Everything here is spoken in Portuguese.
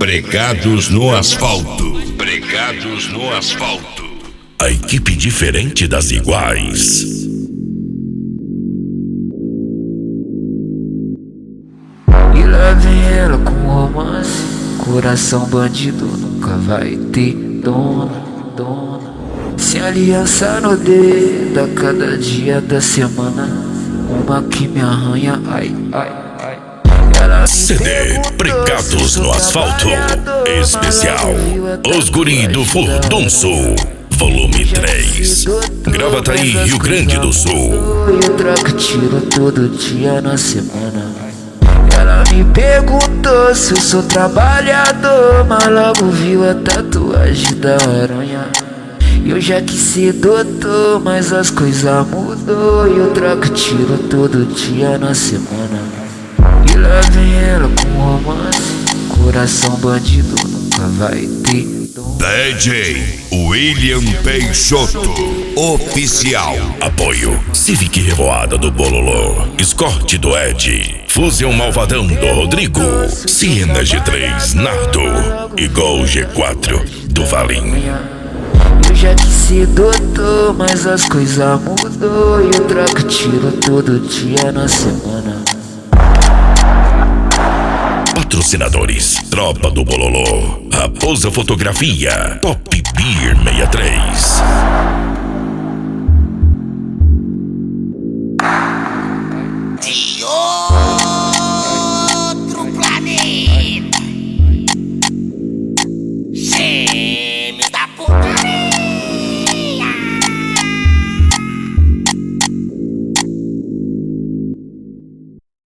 Pregados no asfalto. Pregados no asfalto. A equipe diferente das iguais. E lá vem ela com romance. Coração bandido nunca vai ter dona. Sem aliança no dedo, a cada dia da semana, uma que me arranha, ai. CD Pregados no Asfalto Especial Os Guri do Furdunço Volume 3 Gravataí, Rio Grande do Sul. Eu troco tiro todo dia na semana. Ela me perguntou se eu sou trabalhador, mas logo viu a tatuagem da aranha. Eu já quis ser doutor, mas as coisas mudou. Eu troco tiro todo dia na semana. E lá vem ela com romance. Coração bandido nunca vai ter dom. DJ William Peixoto Oficial. Apoio Civic Revoada do Bololô, Escorte do Ed, Fusão Malvadão do Rodrigo, Siena G3 Nardo e Gol G4 do Valim. Eu já quis ser doutor, mas as coisas mudou. Eu troco tiro todo dia na semana. Patrocinadores: Tropa do Bololô, Raposa Fotografia, Top Beer 63.